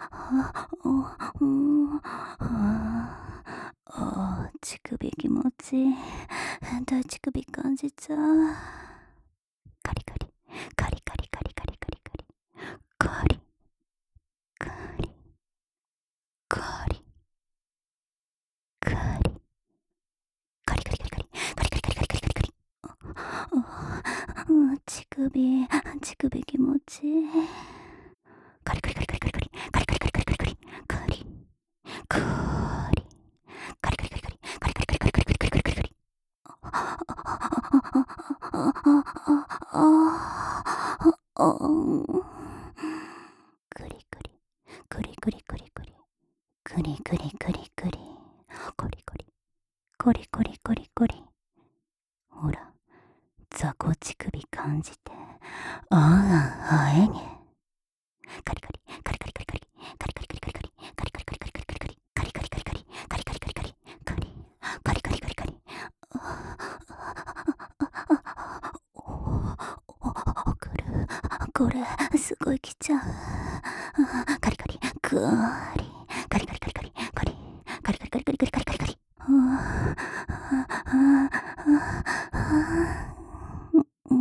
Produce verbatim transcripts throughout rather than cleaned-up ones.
あ、あ、うん、ああ、乳首気持ちいい。大乳首感じちゃう。カリカリ、カリカリカリカリカリカリ、カリ、カリ、カリ、カリ、カリカリカリカリ、カリカリカリカリカリカリカリ。ああ、乳首、乳首気持ちいい。カリカリカリカリカリカリ、カリカリカリカリカリカリ、カリ、カリ、カリカリカリカリ、カリカリカリカリカリカリカリカリカリカリ。ああ、ああ、ああ、クリクリ、クリクリクリクリ、クリクリクリクリ、コリコリ、コリコリコリコリ。ほら、雑魚乳首感じて。ああ、あえね。カリカリ、カリカリカリカリ、カリカリカリカリカリ、カリカリカリカリカリカリカリ、カリカリカリカリ、カリカリカリカリ、カリ、カリカリカリカリ。おくる、これ、すごい来ちゃう。カリカリ、カリ、カリカリカリカリ、カリ、カリカリカリカリカリカリカリカリ。うん。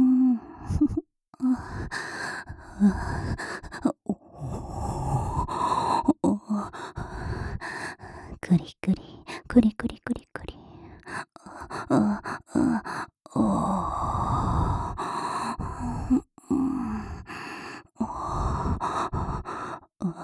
クリクリ、クリクリクリクリ。ああ、ああ、うん、あ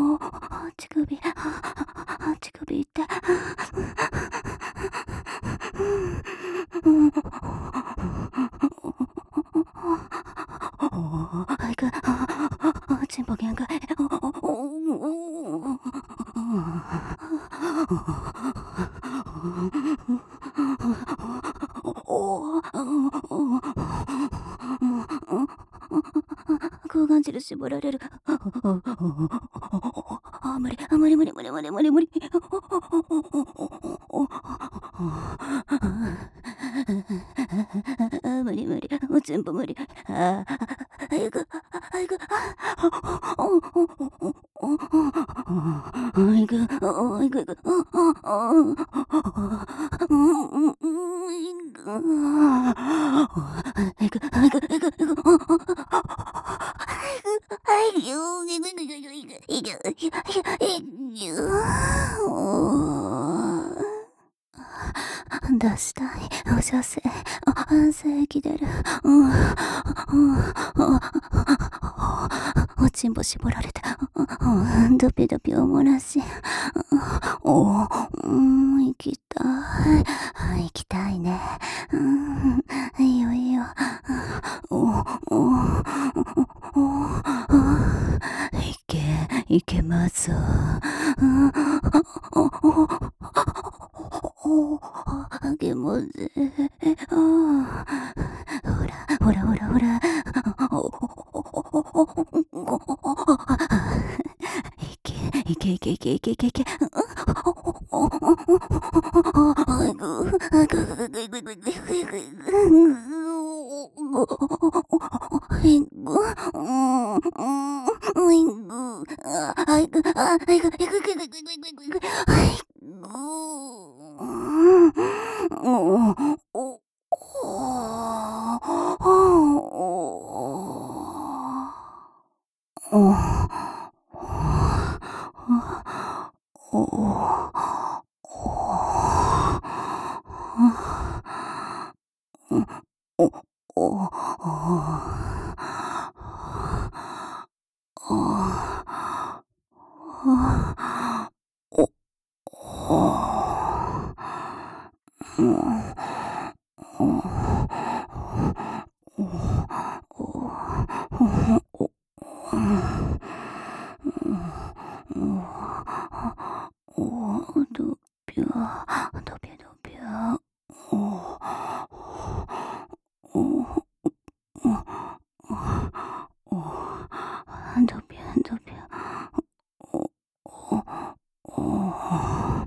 おー、足首、足首痛い。あいく、ちんぽ限界。抗がん汁絞られる。あ、無理、あ、無理無理無理無理無理無理。無理無理、全部無理。ああいく、あいく、あいく、あいく、あいく、いく、あいく、いく、いく、出したい。お射精。あ、精液出る。うん。おちんぼ絞られた。ドピドピおもらし。おうん、行きたい。行きたいね。うん、いいよいいよ。おおいけ、いけますぞ。あげもぜ。ほら、ほらほらほら。いけ、いけいけいけいけいけいけ。 아이고, 음, 음, 아이고, 아, 아이고, 아, 아이고, 아이고, 아이고, 아이고, 아이고, 아이고, 아이고, 어, 어, 어, 어, 어, 어, 높여, 높여, 높여, 어, 어, 어, 높여, 높여, 어, 어, 어,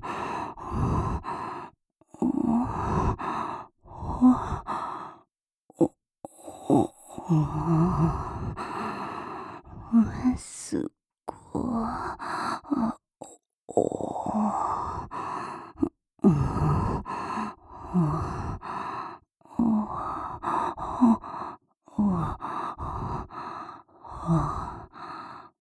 어, 어, 어,すごい、あ、お、うん、うん。